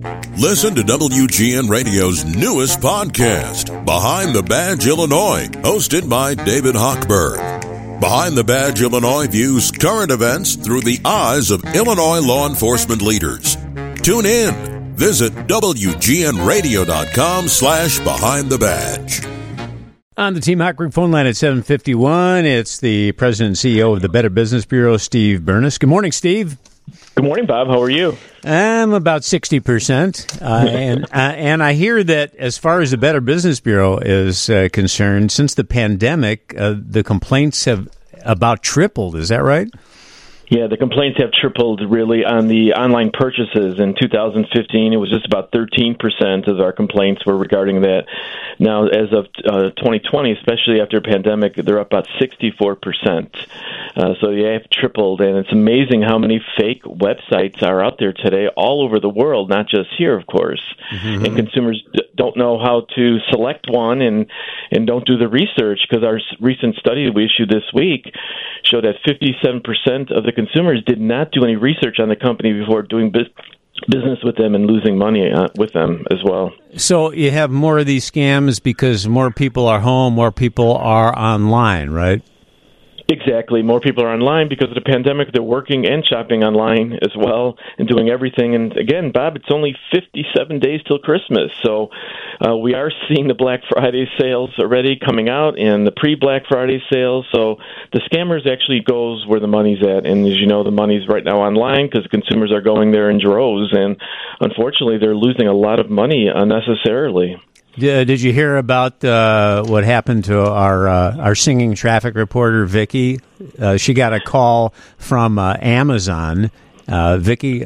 Listen to WGN Radio's newest podcast, Behind the Badge Illinois, hosted by David Hochberg. Behind the Badge Illinois views current events through the eyes of Illinois law enforcement leaders. Tune in. Visit WGNRadio.com/Behind the Badge. On the Team Hot Group phone line at 7:51, it's the President and CEO of the Better Business Bureau, Steve Burness. Good morning, Steve. Good morning, Bob. How are you? I'm about 60%. And I hear that as far as the Better Business Bureau is concerned, since the pandemic, the complaints have about tripled. Is that right? Yeah, the complaints have tripled really on the online purchases. In 2015, it was just about 13% of our complaints were regarding that. Now, as of 2020, especially after a pandemic, they're up about 64%. So they have tripled, and it's amazing how many fake websites are out there today all over the world, not just here, of course. Mm-hmm. And consumers don't know how to select one and don't do the research, because our recent study that we issued this week showed that 57% of the consumers did not do any research on the company before doing business with them and losing money with them as well. So you have more of these scams because more people are home, more people are online, right? Exactly. More people are online because of the pandemic. They're working and shopping online as well and doing everything. And again, Bob, it's only 57 days till Christmas. So we are seeing the Black Friday sales already coming out and the pre-Black Friday sales. So the scammers actually goes where the money's at. And as you know, the money's right now online because consumers are going there in droves. And unfortunately, they're losing a lot of money unnecessarily. Did you hear about what happened to our singing traffic reporter, Vicki? She got a call from Amazon. Vicki,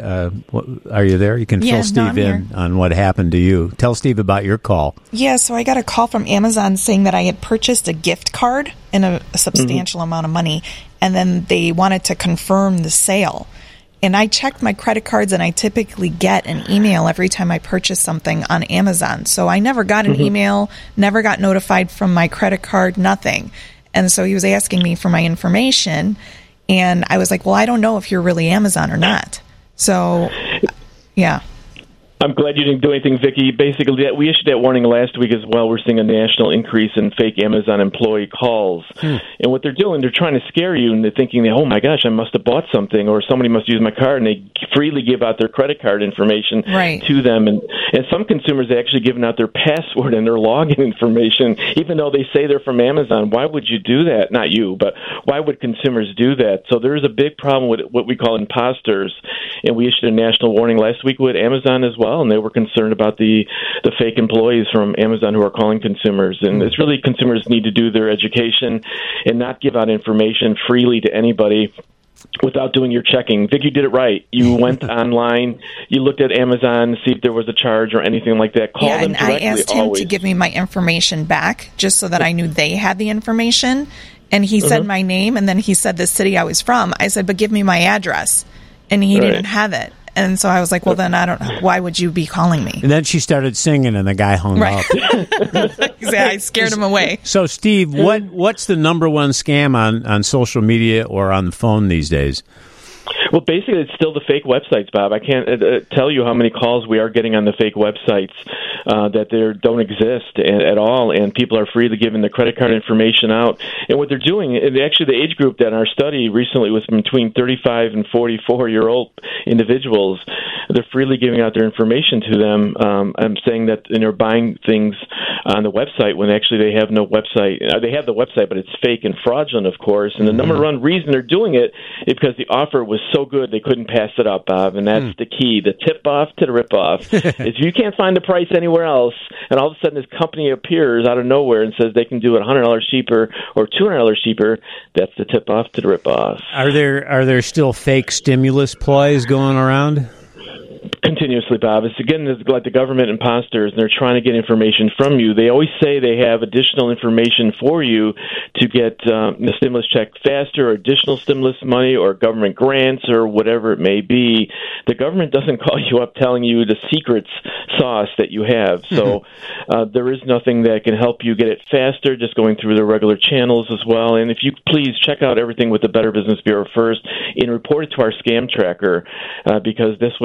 are you there? You can fill Steve in on what happened to you. Tell Steve about your call. Yeah, so I got a call from Amazon saying that I had purchased a gift card in a substantial amount of money, and then they wanted to confirm the sale. And I checked my credit cards, and I typically get an email every time I purchase something on Amazon. So I never got an email, never got notified from my credit card, nothing. And so he was asking me for my information, and I was like, well, I don't know if you're really Amazon or not. So, yeah. I'm glad you didn't do anything, Vicki. Basically, we issued that warning last week as well. We're seeing a national increase in fake Amazon employee calls. And what they're doing, they're trying to scare you, and they're thinking, oh, my gosh, I must have bought something, or somebody must use my card, and they freely give out their credit card information to them. And some consumers are actually giving out their password and their login information, even though they say they're from Amazon. Why would you do that? Not you, but why would consumers do that? So there is a big problem with what we call imposters, and we issued a national warning last week with Amazon as well. And they were concerned about the fake employees from Amazon who are calling consumers. And it's really consumers need to do their education and not give out information freely to anybody without doing your checking. Vic, you did it right. You went online, you looked at Amazon to see if there was a charge or anything like that. Call them directly. And I asked him to give me my information back just so that I knew they had the information. And he said my name, and then he said the city I was from. I said, but give me my address. And he didn't have it. And so I was like, well, then why would you be calling me? And then she started singing, and the guy hung up. Exactly. I scared him away. So, Steve, what's the number one scam on social media or on the phone these days? Well, basically, it's still the fake websites, Bob. I can't tell you how many calls we are getting on the fake websites that don't exist at all, and people are freely giving their credit card information out. And what they're doing, and actually the age group that in our study recently was between 35 and 44-year-old individuals. They're freely giving out their information to them. I'm saying that they're buying things on the website when actually they have no website. They have the website, but it's fake and fraudulent, of course. And the number one reason they're doing it is because the offer was so good they couldn't pass it up, Bob. And that's the key. The tip-off to the rip-off. If you can't find the price anywhere else, and all of a sudden this company appears out of nowhere and says they can do it $100 cheaper or $200 cheaper, that's the tip-off to the rip-off. Are there still fake stimulus ploys going around? Continuously, Bob. It's like the government imposters, and they're trying to get information from you. They always say they have additional information for you to get the stimulus check faster, or additional stimulus money, or government grants, or whatever it may be. The government doesn't call you up telling you the secret sauce that you have. So there is nothing that can help you get it faster, just going through the regular channels as well. And if you please check out everything with the Better Business Bureau first and report it to our scam tracker, because this way we can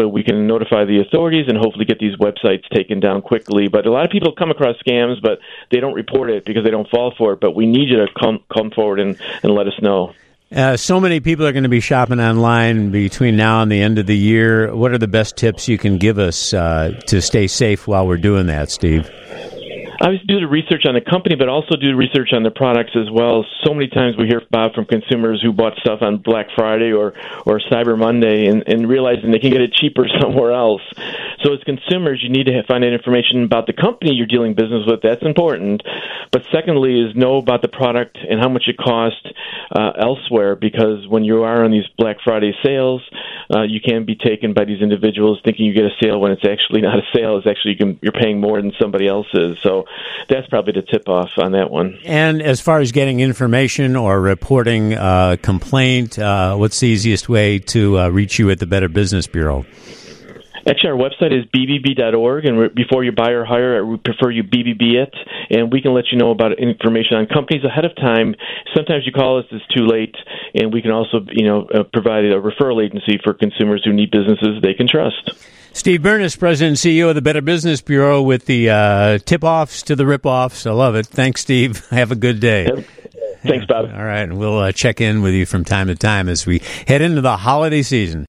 and notify the authorities and hopefully get these websites taken down quickly. But a lot of people come across scams, but they don't report it because they don't fall for it. But we need you to come forward and let us know. So many people are going to be shopping online between now and the end of the year. What are the best tips you can give us to stay safe while we're doing that, Steve? Obviously, do the research on the company, but also do research on the products as well. So many times we hear, Bob, from consumers who bought stuff on Black Friday or Cyber Monday and realizing they can get it cheaper somewhere else. So as consumers, you need to find out information about the company you're dealing business with. That's important. But secondly is know about the product and how much it costs elsewhere, because when you are on these Black Friday sales, you can be taken by these individuals thinking you get a sale when it's actually not a sale. It's actually you're paying more than somebody else is. So that's probably the tip-off on that one. And as far as getting information or reporting a complaint, what's the easiest way to reach you at the Better Business Bureau? Actually, our website is bbb.org, and before you buy or hire, we prefer you BBB it, and we can let you know about information on companies ahead of time. Sometimes you call us, it's too late, and we can also, provide a referral agency for consumers who need businesses they can trust. Steve Burness, President and CEO of the Better Business Bureau, with the tip-offs to the rip-offs. I love it. Thanks, Steve. Have a good day. Thanks, Bob. All right, and we'll check in with you from time to time as we head into the holiday season.